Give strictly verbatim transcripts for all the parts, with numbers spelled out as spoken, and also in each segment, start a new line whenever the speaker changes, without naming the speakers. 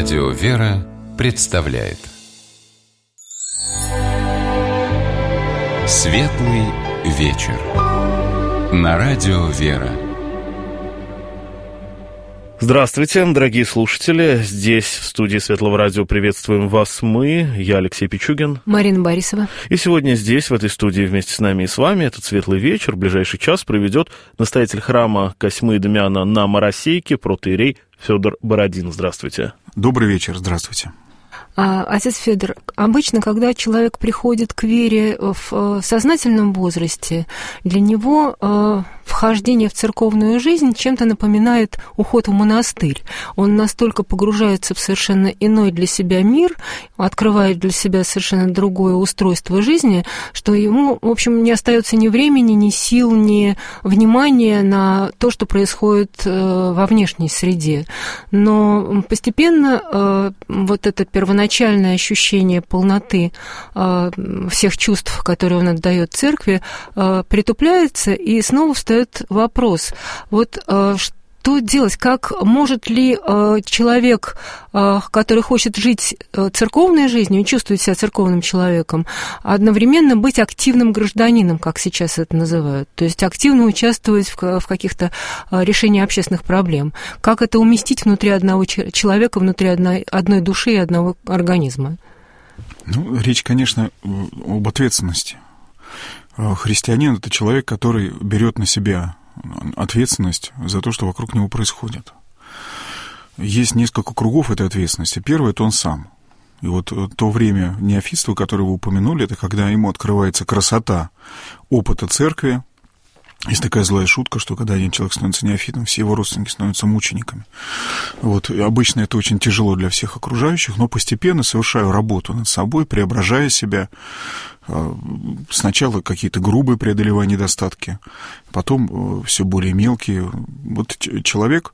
Радио «Вера» представляет Светлый вечер на Радио «Вера».
Здравствуйте, дорогие слушатели. Здесь, в студии Светлого радио, приветствуем вас мы. Я Алексей Пичугин.
Марина Борисова.
И сегодня здесь, в этой студии, вместе с нами и с вами этот светлый вечер, ближайший час проведет настоятель храма Косьмы и Дамиана на Моросейке, протоиерей Федор Бородин. Здравствуйте.
Добрый вечер, здравствуйте.
Отец Федор, обычно, когда человек приходит к вере в сознательном возрасте, для него вхождение в церковную жизнь чем-то напоминает уход в монастырь. Он настолько погружается в совершенно иной для себя мир, открывает для себя совершенно другое устройство жизни, что ему, в общем, не остается ни времени, ни сил, ни внимания на то, что происходит во внешней среде. Но постепенно вот это первоначальное ощущение полноты всех чувств, которые он отдает церкви, притупляется, и снова встает вопрос, вот что делать, как может ли человек, который хочет жить церковной жизнью и чувствует себя церковным человеком, одновременно быть активным гражданином, как сейчас это называют, то есть активно участвовать в каких-то решениях общественных проблем. Как это уместить внутри одного человека, внутри одной, одной души и одного организма?
Ну, речь, конечно, об ответственности. Христианин — это человек, который берет на себя ответственность за то, что вокруг него происходит. Есть несколько кругов этой ответственности. Первый — это он сам. И вот то время неофитства, которое вы упомянули, это когда ему открывается красота опыта церкви. Есть такая злая шутка, что когда один человек становится неофитом, все его родственники становятся мучениками. Вот. И обычно это очень тяжело для всех окружающих, но постепенно совершаю работу над собой, преображая себя. Сначала какие-то грубые преодолевая недостатки, потом все более мелкие. Вот человек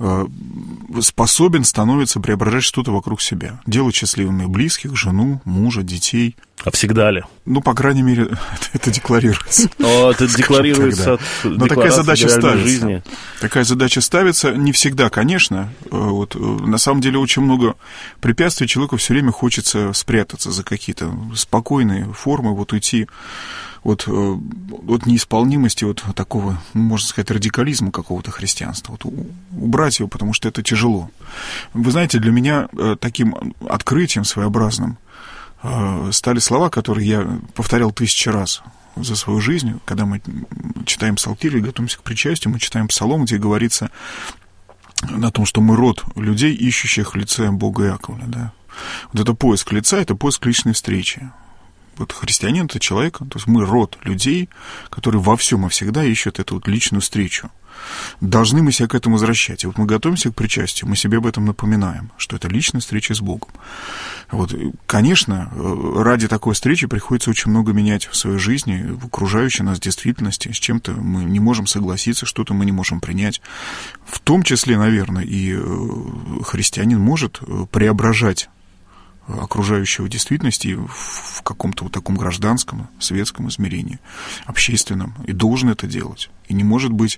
способен становится преображать что-то вокруг себя, делать счастливыми близких, жену, мужа, детей.
А всегда ли?
Ну, по крайней мере, это декларируется.
О, это декларируется от
Но такая задача ставится.
Жизни.
Такая задача ставится. Не всегда, конечно. Вот, на самом деле очень много препятствий. Человеку все время хочется спрятаться за какие-то спокойные формы, вот уйти от, от неисполнимости, вот такого, можно сказать, радикализма какого-то христианства. Вот, убрать его, потому что это тяжело. Вы знаете, для меня таким открытием своеобразным стали слова, которые я повторял тысячи раз за свою жизнь. Когда мы читаем псалтирь и готовимся к причастию, мы читаем псалом, где говорится о том, что мы род людей, ищущих в лице Бога Иаковля. Да? Вот это поиск лица, это поиск личной встречи. Вот христианин — это человек, то есть мы род людей, которые во всем и всегда ищут эту вот личную встречу. Должны мы себя к этому возвращать. И вот мы готовимся к причастию, мы себе об этом напоминаем, что это личная встреча с Богом. Вот, конечно, ради такой встречи приходится очень много менять в своей жизни, в окружающей нас действительности. С чем-то мы не можем согласиться, что-то мы не можем принять. В том числе, наверное, и христианин может преображать окружающего действительности в каком-то вот таком гражданском, светском измерении, общественном, и должен это делать. И не может быть,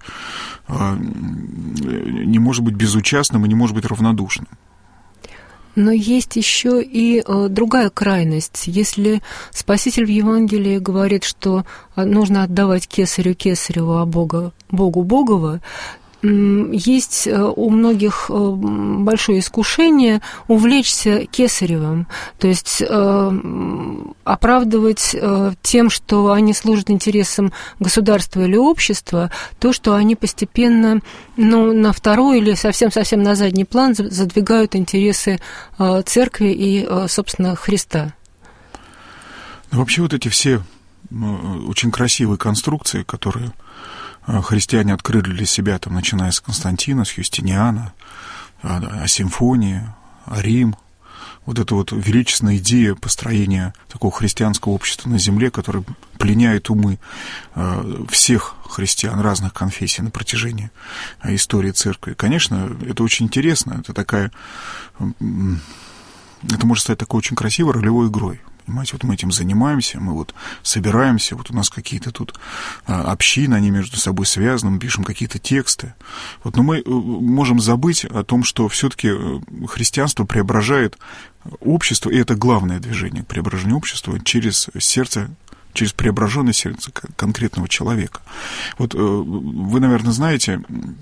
не может быть безучастным и не может быть равнодушным.
Но есть еще и другая крайность. Если Спаситель в Евангелии говорит, что нужно отдавать кесарю кесарево, а Бога, Богу Богово, есть у многих большое искушение увлечься кесаревым, то есть оправдывать тем, что они служат интересам государства или общества, то, что они постепенно, ну, на второй или совсем-совсем на задний план задвигают интересы церкви и, собственно, Христа.
Ну, вообще вот эти все очень красивые конструкции, которые христиане открыли для себя, там, начиная с Константина, с Юстиниана, о симфонии, о Рим. Вот эта вот величественная идея построения такого христианского общества на земле, которое пленяет умы всех христиан разных конфессий на протяжении истории церкви. Конечно, это очень интересно, это такая... Это может стать такой очень красивой ролевой игрой. Понимаете, вот мы этим занимаемся, мы вот собираемся, вот у нас какие-то тут общины, они между собой связаны, мы пишем какие-то тексты. Вот, но мы можем забыть о том, что все-таки христианство преображает общество, и это главное движение к преображению общества через сердце, через преображенное сердце конкретного человека. Вот вы, наверное, знаете,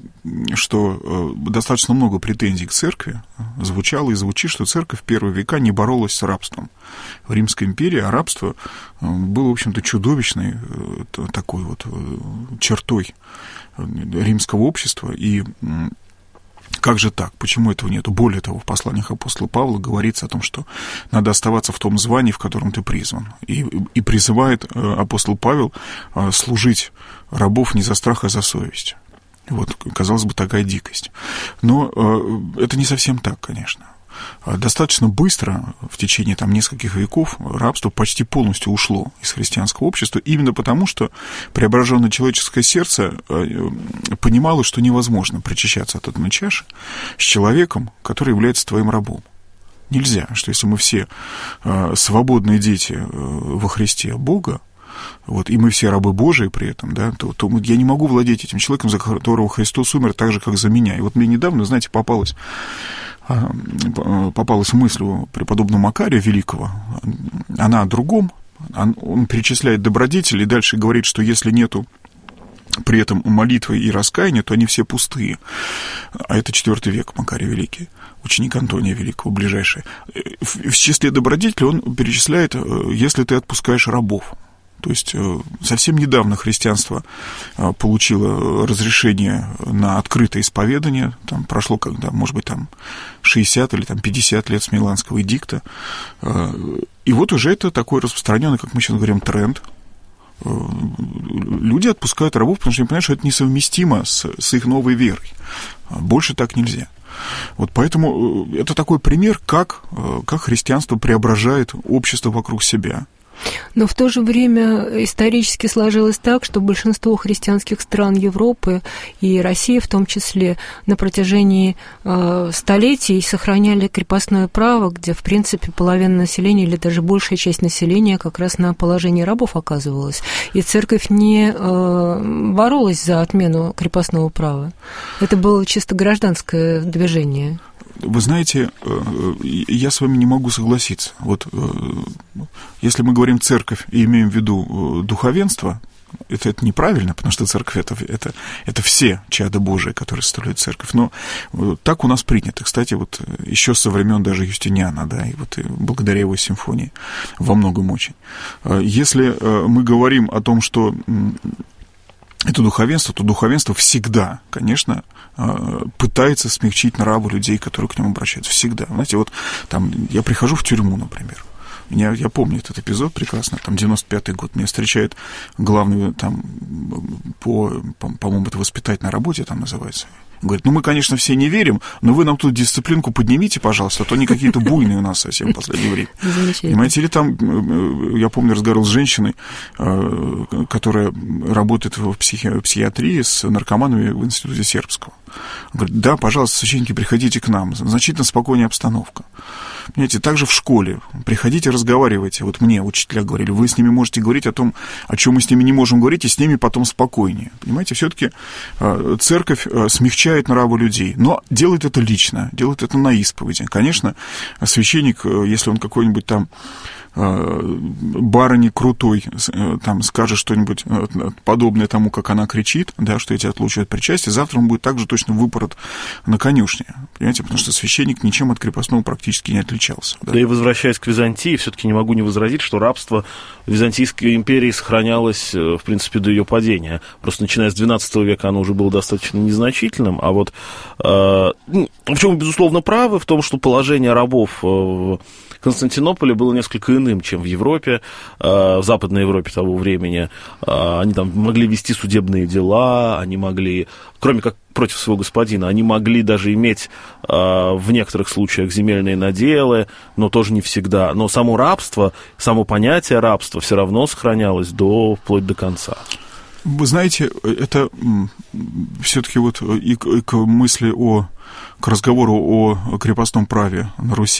что достаточно много претензий к церкви звучало и звучит, что церковь в первые века не боролась с рабством. В Римской империи а рабство было, в общем-то, чудовищной такой вот чертой римского общества, и как же так? Почему этого нет? Более того, в посланиях апостола Павла говорится о том, что надо оставаться в том звании, в котором ты призван. И, и призывает апостол Павел служить рабов не за страх, а за совесть. Вот, казалось бы, такая дикость. Но это не совсем так, конечно. Достаточно быстро, в течение там, нескольких веков, рабство почти полностью ушло из христианского общества, именно потому, что преображенное человеческое сердце понимало, что невозможно причащаться от одной чаши с человеком, который является твоим рабом. Нельзя, что если мы все свободные дети во Христе Бога, вот, и мы все рабы Божии при этом, да, то, то я не могу владеть этим человеком, за которого Христос умер, так же, как за меня. И вот мне недавно, знаете, попалось... попалась мысль у преподобного Макария Великого, она о другом, он перечисляет добродетели и дальше говорит, что если нету при этом молитвы и раскаяния, то они все пустые. А это четвёртый век, Макарий Великий, ученик Антония Великого, ближайший. В числе добродетелей он перечисляет, если ты отпускаешь рабов. То есть совсем недавно христианство получило разрешение на открытое исповедание. Там прошло, когда, может быть, там шестьдесят или там пятьдесят лет с Миланского эдикта. И вот уже это такой распространенный, как мы сейчас говорим, тренд. Люди отпускают рабов, потому что они понимают, что это несовместимо с, с их новой верой. Больше так нельзя. Вот поэтому это такой пример, как, как христианство преображает общество вокруг себя.
Но в то же время исторически сложилось так, что большинство христианских стран Европы и России в том числе на протяжении э, столетий сохраняли крепостное право, где, в принципе, половина населения или даже большая часть населения как раз на положении рабов оказывалась. И церковь не э, боролась за отмену крепостного права. Это было чисто гражданское движение.
Вы знаете, я с вами не могу согласиться. Вот если мы говорим церковь и имеем в виду духовенство, это, это неправильно, потому что церковь это, это, это все чада Божии, которые составляют церковь. Но так у нас принято. Кстати, вот еще со времен даже Юстиниана, да, и вот и благодаря его симфонии во многом очень. Если мы говорим о том, что это духовенство, то духовенство всегда, конечно, пытается смягчить нравы людей, которые к нему обращаются. Всегда. Знаете, вот там я прихожу в тюрьму, например. Меня, я помню этот эпизод прекрасно, там девяносто пятый год. Меня встречает главный там по, по, по-моему, это воспитательной работе там называется. Говорит, ну мы, конечно, все не верим, но вы нам тут дисциплинку поднимите, пожалуйста, а то они какие-то буйные у нас совсем в последнее время. Понимаете, или там, я помню, разговаривал с женщиной, которая работает в психи- психиатрии с наркоманами в институте Сербского. Говорит, да, пожалуйста, священники, приходите к нам, значительно спокойнее обстановка. Понимаете, также в школе, приходите, разговаривайте. Вот мне учителя говорили, вы с ними можете говорить о том, о чем мы с ними не можем говорить, и с ними потом спокойнее. Понимаете, все-таки церковь смягчает нравы людей, но делает это лично, делает это на исповеди. Конечно, священник, если он какой-нибудь там барыне крутой там скажет что-нибудь подобное тому, как она кричит, да, что эти отлучивают причастие, завтра он будет также точно выпорот на конюшне, понимаете, потому что священник ничем от крепостного практически не отличался. Да,
да и возвращаясь к Византии, все-таки не могу не возразить, что рабство в Византийской империи сохранялось, в принципе, до ее падения. Просто начиная с двенадцатого века оно уже было достаточно незначительным, а вот э, в чем, безусловно, правы, в том, что положение рабов в Константинополе было несколько иным, чем в Европе, в Западной Европе того времени. Они там могли вести судебные дела, они могли, кроме как против своего господина, они могли даже иметь в некоторых случаях земельные наделы, но тоже не всегда. Но само рабство, само понятие рабства все равно сохранялось до, вплоть до конца.
Вы знаете, это все-таки вот и к мысли о, к разговору о крепостном праве на Руси,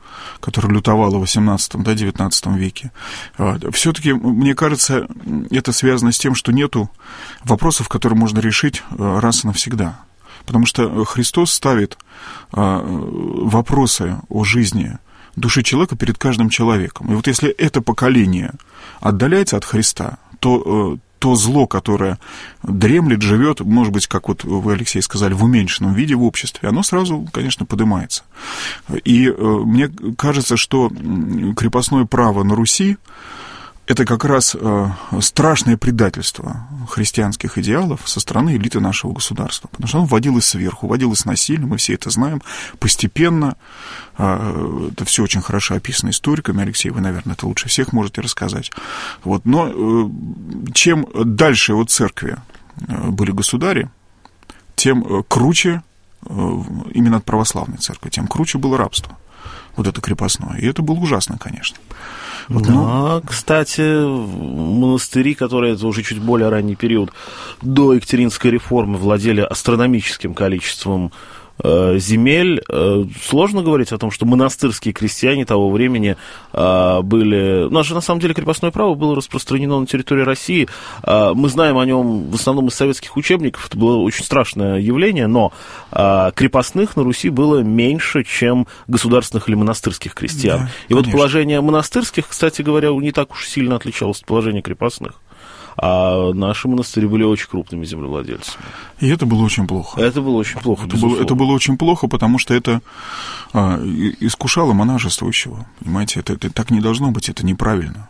которая лютовала в восемнадцатом-девятнадцатом веке. Все-таки, мне кажется, это связано с тем, что нету вопросов, которые можно решить раз и навсегда. Потому что Христос ставит вопросы о жизни души человека перед каждым человеком. И вот если это поколение отдаляется от Христа, то то зло, которое дремлет, живет, может быть, как вот вы, Алексей, сказали, в уменьшенном виде в обществе, оно сразу, конечно, поднимается. И мне кажется, что крепостное право на Руси — это как раз страшное предательство христианских идеалов со стороны элиты нашего государства. Потому что оно вводилось сверху, вводилось насильно, мы все это знаем, постепенно. Это все очень хорошо описано историками. Алексей, вы, наверное, это лучше всех можете рассказать. Вот. Но чем дальше от церкви были государи, тем круче, именно от православной церкви, тем круче было рабство. Вот это крепостное. И это было ужасно, конечно. Вот,
да,
ну...
кстати, монастыри, которые, это уже чуть более ранний период, до Екатеринской реформы владели астрономическим количеством э, земель. Э, сложно говорить о том, что монастырские крестьяне того времени э, были... У нас же, на самом деле, крепостное право было распространено на территории России. Э, мы знаем о нем в основном из советских учебников. Это было очень страшное явление, но э, крепостных на Руси было меньше, чем государственных или монастырских крестьян. Да, и конечно. Вот положение монастырских, кстати говоря, не так уж сильно отличалось от положения крепостных. А наши монастыри были очень крупными землевладельцами.
И это было очень плохо.
Это было очень плохо,
это было, это было очень плохо, потому что это а, искушало монашествующего. Понимаете, это, это так не должно быть, это неправильно.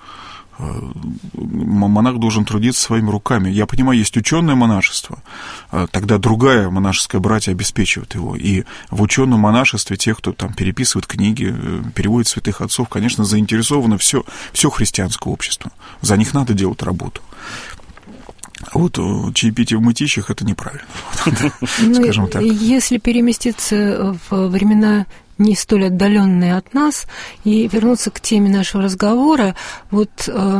Монах должен трудиться своими руками. Я понимаю, есть ученое монашество, тогда другая монашеская братья обеспечивает его. И в ученом монашестве те, кто там переписывает книги, переводит святых отцов, конечно, заинтересовано все, все христианское общество. За них надо делать работу. А вот чаепитие в мытищах — это неправильно, скажем так.
Если переместиться в времена не столь отдаленные от нас, и вернуться к теме нашего разговора, вот э,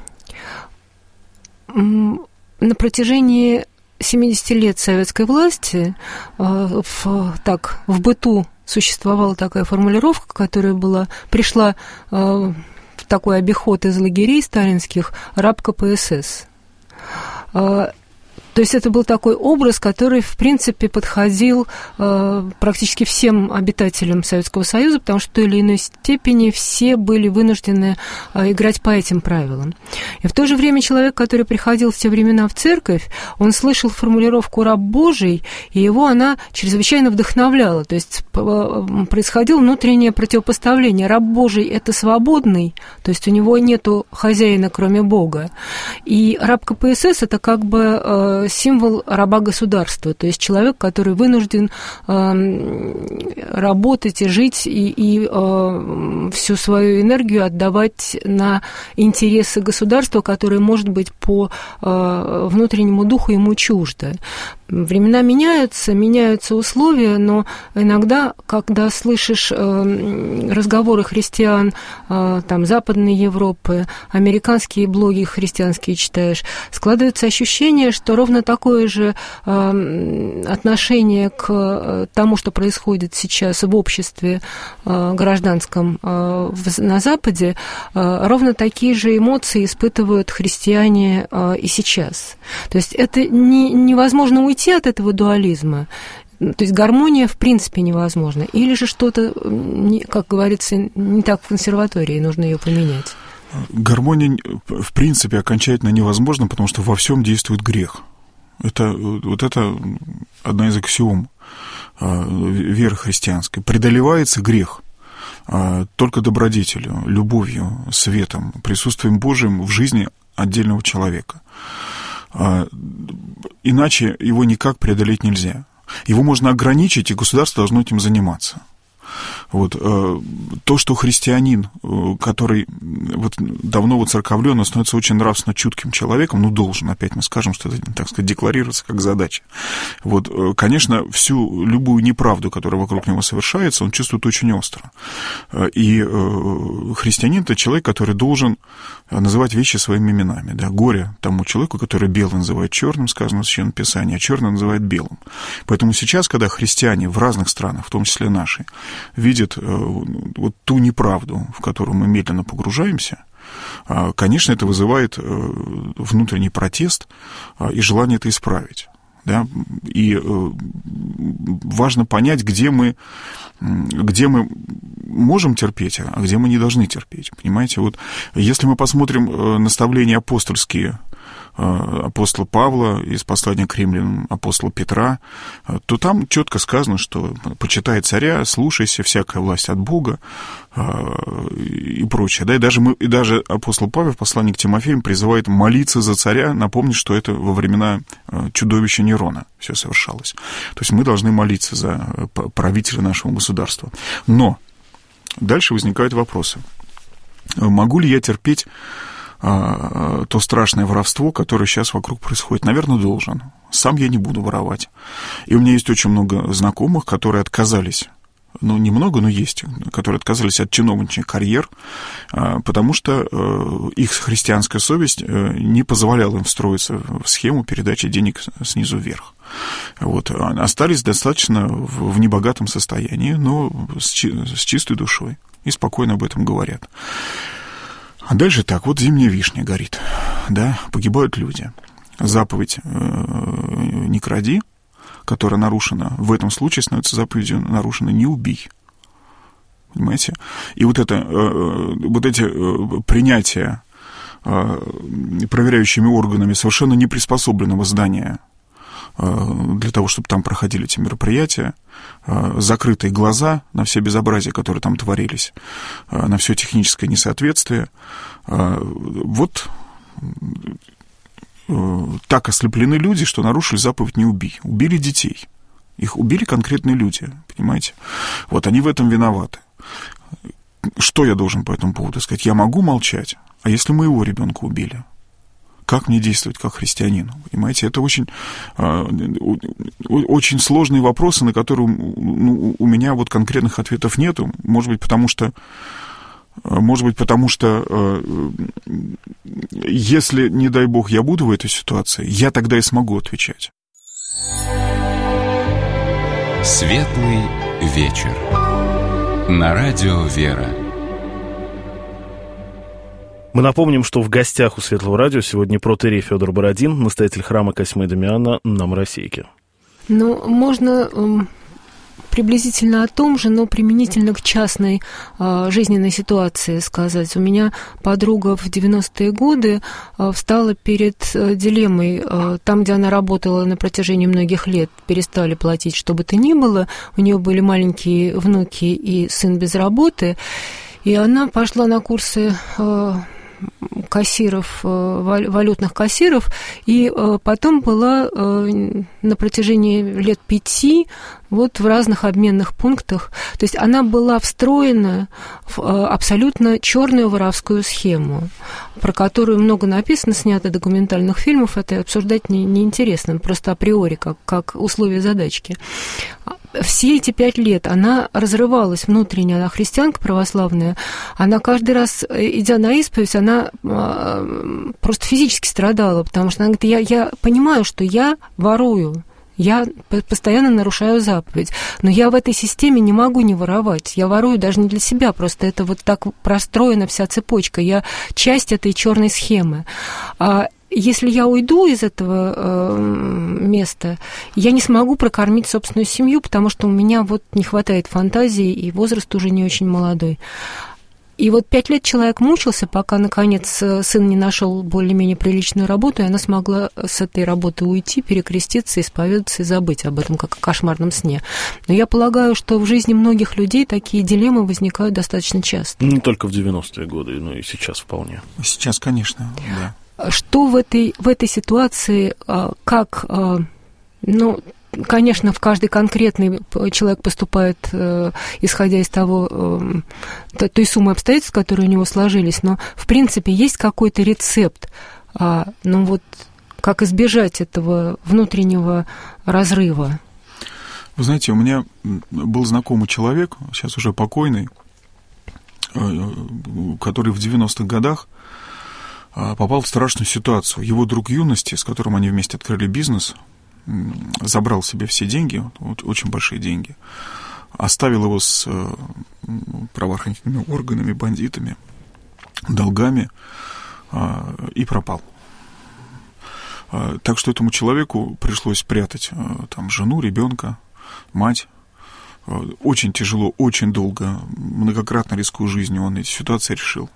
на протяжении семидесяти лет советской власти э, в, так, в быту существовала такая формулировка, которая была, пришла э, в такой обиход из лагерей сталинских «раб ка пэ эс эс». Э, То есть это был такой образ, который, в принципе, подходил э, практически всем обитателям Советского Союза, потому что в той или иной степени все были вынуждены э, играть по этим правилам. И в то же время человек, который приходил в те времена в церковь, он слышал формулировку «раб Божий», и его она чрезвычайно вдохновляла. То есть происходило внутреннее противопоставление. Раб Божий – это свободный, то есть у него нету хозяина, кроме Бога. И раб ка пэ эс эс – это как бы э, символ раба государства, то есть человек, который вынужден э, работать и жить, и, и э, всю свою энергию отдавать на интересы государства, которые, может быть, по э, внутреннему духу ему чуждо. Времена меняются, меняются условия, но иногда, когда слышишь э, разговоры христиан э, там, Западной Европы, американские блоги христианские читаешь, складывается ощущение, что ровно такое же э, отношение к тому, что происходит сейчас в обществе э, гражданском э, в, на Западе, э, ровно такие же эмоции испытывают христиане э, и сейчас. То есть это не, невозможно уйти от этого дуализма. То есть гармония в принципе невозможна. Или же что-то, как говорится, не так в консерватории, нужно ее поменять.
Гармония в принципе окончательно невозможна, потому что во всем действует грех. Это, вот это одна из аксиом веры христианской. Преодолевается грех только добродетелью, любовью, светом, присутствием Божьим в жизни отдельного человека. Иначе его никак преодолеть нельзя. Его можно ограничить, и государство должно этим заниматься. Вот, то, что христианин, который вот давно воцерковлен, становится очень нравственно чутким человеком, ну, должен, опять мы скажем, что это, так сказать, декларируется как задача. Вот, конечно, всю любую неправду, которая вокруг него совершается, он чувствует очень остро. И христианин – это человек, который должен называть вещи своими именами. Да? Горе тому человеку, который белый называет черным, сказано в Священном Писании, а черный называет белым. Поэтому сейчас, когда христиане в разных странах, в том числе наши, видит вот ту неправду, в которую мы медленно погружаемся, конечно, это вызывает внутренний протест и желание это исправить. Да? И важно понять, где мы, где мы можем терпеть, а где мы не должны терпеть. Понимаете, вот если мы посмотрим наставления апостольские апостола Павла из послания к римлянам, апостола Петра, то там четко сказано, что почитай царя, слушайся, всякая власть от Бога и прочее. Да, и даже, мы, и даже апостол Павел в послании к Тимофею призывает молиться за царя, напомнить, что это во времена чудовища Нерона все совершалось. То есть мы должны молиться за правителя нашего государства. Но дальше возникают вопросы. Могу ли я терпеть то страшное воровство, которое сейчас вокруг происходит? Наверное, должен. Сам я не буду воровать. И у меня есть очень много знакомых, которые отказались, ну, немного, но есть, которые отказались от чиновничьих карьер, потому что их христианская совесть не позволяла им встроиться в схему передачи денег снизу вверх. Вот. Остались достаточно в небогатом состоянии, но с чистой душой, и спокойно об этом говорят. А дальше так, вот зимняя вишня горит, да, погибают люди. Заповедь э, «не кради», которая нарушена, в этом случае становится заповедью нарушена «не убий». Понимаете? И вот, это, э, вот эти э, принятия э, проверяющими органами совершенно неприспособленного здания для того, чтобы там проходили эти мероприятия, закрытые глаза на все безобразия, которые там творились, на все техническое несоответствие. Вот так ослеплены люди, что нарушили заповедь «не убий». Убили детей. Их убили конкретные люди, понимаете? Вот они в этом виноваты. Что я должен по этому поводу сказать? Я могу молчать, а если моего ребенка убили? Как мне действовать как христианину? Понимаете, это очень, очень сложные вопросы, на которые ну, у меня вот конкретных ответов нету. Может быть, потому что, может быть, потому что если, не дай бог, я буду в этой ситуации, я тогда и смогу отвечать.
Светлый вечер. На радио «Вера».
Мы напомним, что в гостях у Светлого радио сегодня протоиерей Фёдор Бородин, настоятель храма Косьмы и Дамиана на Моросейке.
Ну, можно э, приблизительно о том же, но применительно к частной э, жизненной ситуации сказать. У меня подруга в девяностые годы э, встала перед э, дилеммой. Э, там, где она работала на протяжении многих лет, перестали платить, что бы то ни было. У нее были маленькие внуки и сын без работы. И она пошла на курсы э, кассиров, валютных кассиров, и потом была на протяжении лет пяти вот в разных обменных пунктах. То есть она была встроена в абсолютно черную воровскую схему, про которую много написано, снято документальных фильмов, это обсуждать не, неинтересно, просто априори, как, как условие задачки. Все эти пять лет она разрывалась внутренне, она христианка православная, она каждый раз, идя на исповедь, она просто физически страдала, потому что она говорит, я, я понимаю, что я ворую, я постоянно нарушаю заповедь, но я в этой системе не могу не воровать. Я ворую даже не для себя, просто это вот так простроена вся цепочка. Я часть этой черной схемы. А если я уйду из этого э, места, я не смогу прокормить собственную семью, потому что у меня вот не хватает фантазии, и возраст уже не очень молодой. И вот пять лет человек мучился, пока, наконец, сын не нашел более-менее приличную работу, и она смогла с этой работы уйти, перекреститься, исповедаться и забыть об этом, как о кошмарном сне. Но я полагаю, что в жизни многих людей такие дилеммы возникают достаточно часто. Не
только в девяностые годы, но и сейчас вполне.
Сейчас, конечно, да.
Что в этой, в этой ситуации, как, ну... Конечно, в каждый конкретный человек поступает, э, исходя из того, э, той суммы обстоятельств, которые у него сложились, но, в принципе, есть какой-то рецепт, э, ну вот, как избежать этого внутреннего разрыва?
Вы знаете, у меня был знакомый человек, сейчас уже покойный, э, который в девяностых годах попал в страшную ситуацию. Его друг юности, с которым они вместе открыли бизнес, забрал себе все деньги, очень большие деньги, оставил его с правоохранительными органами, бандитами, долгами и пропал. Так что этому человеку пришлось прятать там жену, ребенка, мать. Очень тяжело, очень долго, многократно рискуя жизнью, он эти ситуации решил.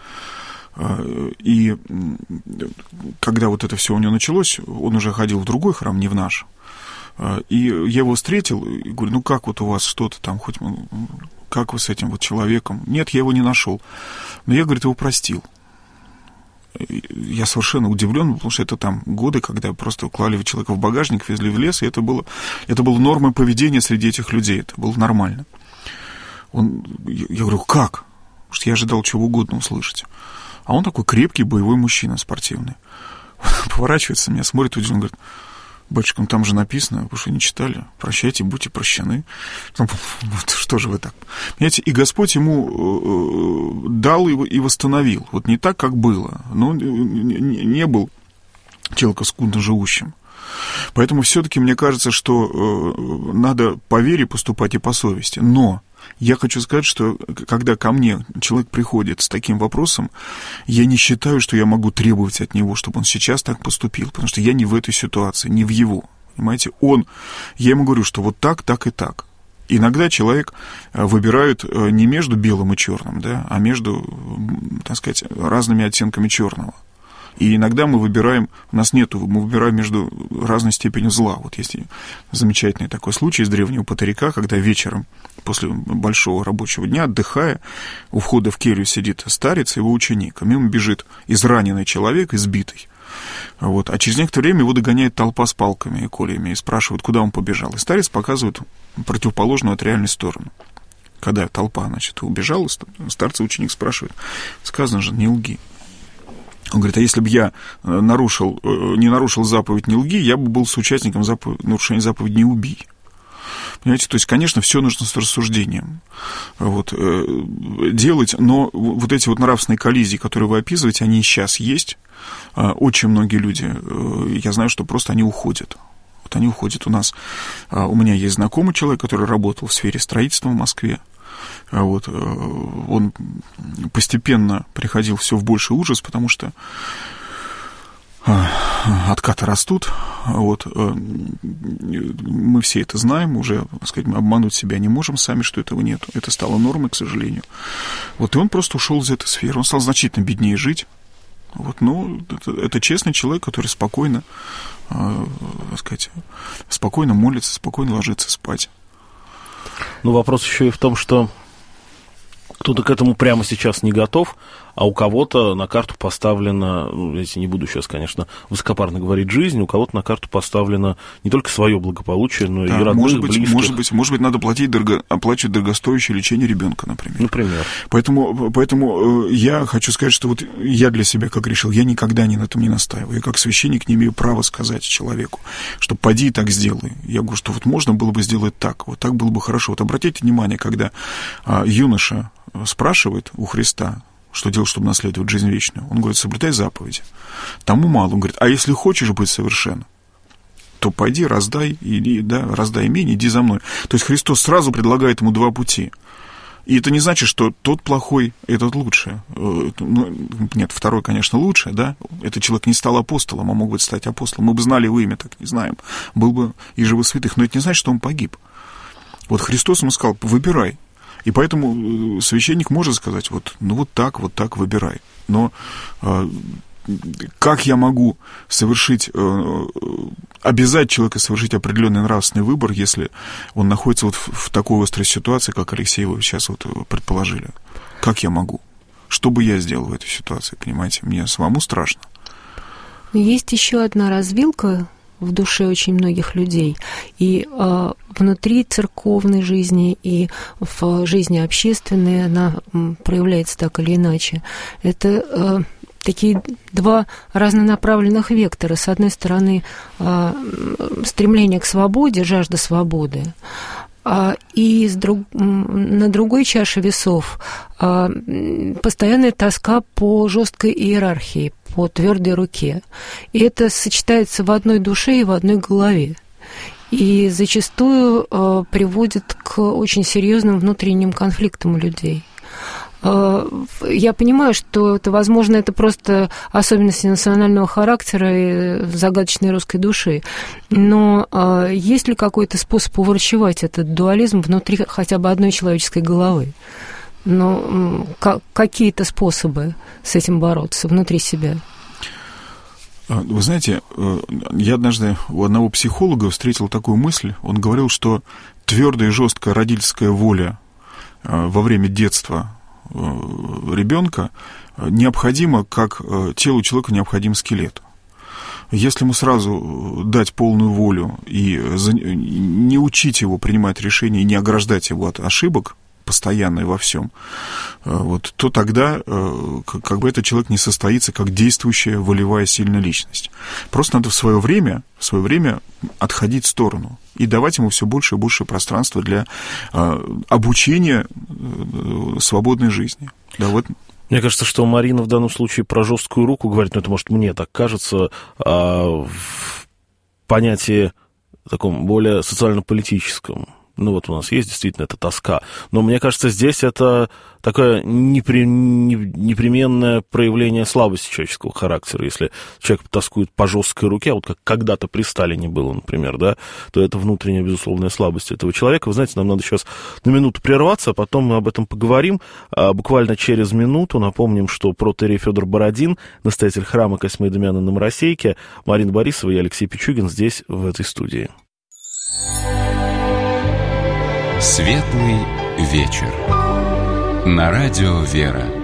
И когда вот это все у него началось, он уже ходил в другой храм, не в наш. И я его встретил и говорю: ну как вот у вас что-то там, хоть как вы с этим вот человеком? Нет, я его не нашел. Но я, говорит, его простил. Я совершенно удивлен, потому что это там годы, когда просто клали человека в багажник, везли в лес, и это было, это было нормой поведения среди этих людей, это было нормально. Он, я говорю: как? Потому что я ожидал чего угодно услышать. А он такой крепкий, боевой мужчина, спортивный. Поворачивается, меня смотрит, удивленно, говорит: батюшка, ну там же написано, вы что, не читали? Прощайте, будьте прощены. Ну, что же вы так? Понимаете, и Господь ему дал его и восстановил. Вот не так, как было. Но он не был человеком скудно живущим. Поэтому все-таки мне кажется, что надо по вере поступать и по совести. Но я хочу сказать, что когда ко мне человек приходит с таким вопросом, я не считаю, что я могу требовать от него, чтобы он сейчас так поступил, потому что я не в этой ситуации, не в его. Понимаете, он, я ему говорю, что вот так, так и так. Иногда человек выбирает не между белым и черным, да, а между, так сказать, разными оттенками черного. И иногда мы выбираем, у нас нету, мы выбираем между разной степенью зла. Вот есть замечательный такой случай из древнего патарика, когда вечером после большого рабочего дня, отдыхая, у входа в келью сидит старец, его ученик, а мимо бежит израненный человек, избитый. Вот. А через некоторое время его догоняет толпа с палками и кольями и спрашивает, куда он побежал. И старец показывает противоположную от реальной сторону. Когда толпа, значит, убежала, старца ученик спрашивает: сказано же, не лги. Он говорит: а если бы я нарушил, не нарушил заповедь «не лги», я бы был соучастником заповедь, нарушения заповеди «не убий». Понимаете, то есть, конечно, все нужно с рассуждением вот, делать, но вот эти вот нравственные коллизии, которые вы описываете, они и сейчас есть. Очень многие люди, я знаю, что просто они уходят. Вот они уходят у нас. У меня есть знакомый человек, который работал в сфере строительства в Москве. Вот, он постепенно приходил все в больший ужас, потому что откаты растут. Вот, мы все это знаем, уже, так сказать, мы обмануть себя не можем сами, что этого нет. Это стало нормой, к сожалению. Вот, и он просто ушел из этой сферы. Он стал значительно беднее жить. Вот, ну, это, это честный человек, который спокойно, так сказать, спокойно молится, спокойно ложится спать.
Ну, вопрос еще и в том, что кто-то к этому прямо сейчас не готов, а у кого-то на карту поставлена, ну, я не буду сейчас, конечно, высокопарно говорить жизнь, у кого-то на карту поставлено не только свое благополучие, но да, и родных,
может быть,
близких.
Может быть, может быть, надо платить дорого, оплачивать дорогостоящее лечение ребенка, например.
Например.
Поэтому, поэтому я хочу сказать, что вот я для себя как решил, я никогда ни на этом не настаиваю. Я как священник не имею права сказать человеку, что поди и так сделай. Я говорю, что вот можно было бы сделать так, вот так было бы хорошо. Вот обратите внимание, когда а, юноша спрашивает у Христа, что делать, чтобы наследовать жизнь вечную. Он говорит: соблюдай заповеди. Тому мало. Он говорит: а если хочешь быть совершенным, то пойди, раздай, и, да, раздай имение, иди за мной. То есть Христос сразу предлагает ему два пути. И это не значит, что тот плохой, этот лучше. Ну, нет, второй, конечно, лучше, да. Этот человек не стал апостолом, а мог бы стать апостолом. Мы бы знали его имя, так не знаем. Был бы и живых святых. Но это не значит, что он погиб. Вот Христос ему сказал: выбирай. И поэтому священник может сказать: вот, ну вот так, вот так выбирай. Но э, как я могу совершить, э, обязать человека совершить определенный нравственный выбор, если он находится вот в, в такой острой ситуации, как Алексей вы сейчас вот предположили? Как я могу? Что бы я сделал в этой ситуации, понимаете? Мне самому страшно.
Есть еще одна развилка в душе очень многих людей, и э, внутри церковной жизни, и в жизни общественной она проявляется так или иначе. Это э, такие два разнонаправленных вектора. С одной стороны, э, стремление к свободе, жажда свободы, а, и с друг, на другой чаше весов а, постоянная тоска по жесткой иерархии, по твердой руке. И это сочетается в одной душе и в одной голове. и зачастую э, приводит к очень серьезным внутренним конфликтам у людей. Я понимаю, что это, возможно, это просто особенности национального характера и загадочной русской души, но есть ли какой-то способ уврачевать этот дуализм внутри хотя бы одной человеческой головы? Ну, какие-то способы с этим бороться внутри себя?
Вы знаете, я однажды у одного психолога встретил такую мысль. Он говорил, что твердая и жесткая родительская воля во время детства ребенка необходимо, как телу человека необходим скелет. Если ему сразу дать полную волю и не учить его принимать решения, и не ограждать его от ошибок, постоянно и во всем, вот, то тогда как бы этот человек не состоится как действующая, волевая, сильная личность. Просто надо в свое время, в свое время отходить в сторону и давать ему все больше и больше пространства для обучения свободной жизни. Да, вот.
Мне кажется, что Марина в данном случае про жесткую руку говорит, но это, может, мне так кажется, в понятии таком более социально-политическом. Ну, вот у нас есть действительно эта тоска. Но мне кажется, здесь это такое непри... непременное проявление слабости человеческого характера. Если человек тоскует по жесткой руке, вот как когда-то при Сталине было, например, да, то это внутренняя, безусловная слабость этого человека. Вы знаете, нам надо сейчас на минуту прерваться, а потом мы об этом поговорим. А буквально через минуту напомним, что протоиерей Федор Бородин, настоятель храма Косьмы Дамиана на Моросейке, Марина Борисова и Алексей Пичугин здесь, в этой студии.
Светлый вечер. На радио «Вера».